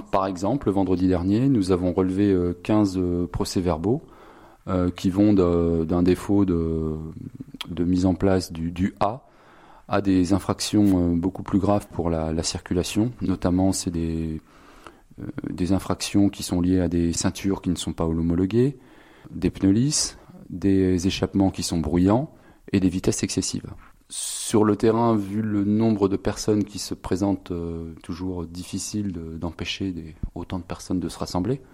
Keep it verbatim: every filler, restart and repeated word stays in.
Par exemple, le vendredi dernier, nous avons relevé euh, quinze euh, procès-verbaux euh, qui vont de, d'un défaut de, de mise en place du, du A à des infractions euh, beaucoup plus graves pour la, la circulation. Notamment, c'est des, euh, des infractions qui sont liées à des ceintures qui ne sont pas homologuées, des pneus lisses, des échappements qui sont bruyants et des vitesses excessives. Sur le terrain, vu le nombre de personnes qui se présentent, euh, toujours difficile de, d'empêcher des, autant de personnes de se rassembler.